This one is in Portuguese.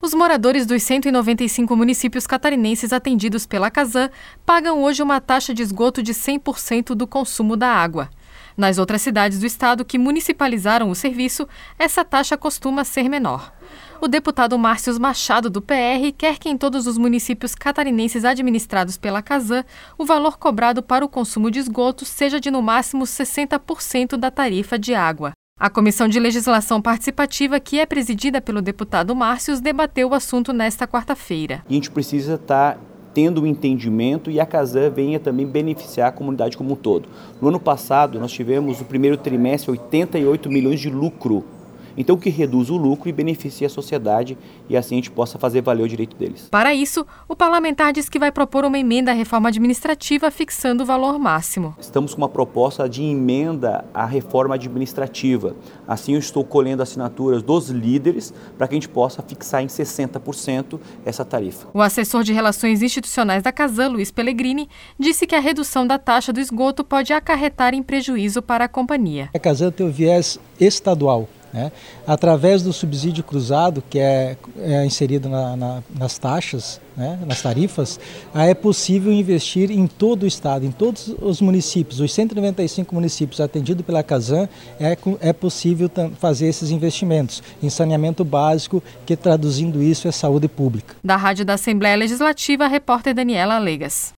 Os moradores dos 195 municípios catarinenses atendidos pela Casan pagam hoje uma taxa de esgoto de 100% do consumo da água. Nas outras cidades do estado que municipalizaram o serviço, essa taxa costuma ser menor. O deputado Márcio Machado, do PR, quer que em todos os municípios catarinenses administrados pela Casan, o valor cobrado para o consumo de esgoto seja de no máximo 60% da tarifa de água. A Comissão de Legislação Participativa, que é presidida pelo deputado Márcio, debateu o assunto nesta quarta-feira. A gente precisa estar tendo um entendimento e a Casan venha também beneficiar a comunidade como um todo. No ano passado, nós tivemos no primeiro trimestre 88 milhões de lucro. Então, que reduz o lucro e beneficia a sociedade e assim a gente possa fazer valer o direito deles. Para isso, o parlamentar diz que vai propor uma emenda à reforma administrativa fixando o valor máximo. Estamos com uma proposta de emenda à reforma administrativa. Assim, eu estou colhendo assinaturas dos líderes para que a gente possa fixar em 60% essa tarifa. O assessor de Relações Institucionais da Casan, Luiz Pellegrini, disse que a redução da taxa do esgoto pode acarretar em prejuízo para a companhia. A Casan tem o viés estadual. Através do subsídio cruzado, que é inserido nas taxas, nas tarifas, é possível investir em todo o estado, em todos os municípios. Os 195 municípios atendidos pela Casan, é possível fazer esses investimentos em saneamento básico, que traduzindo isso é saúde pública. Da Rádio da Assembleia Legislativa, a repórter Daniela Alegas.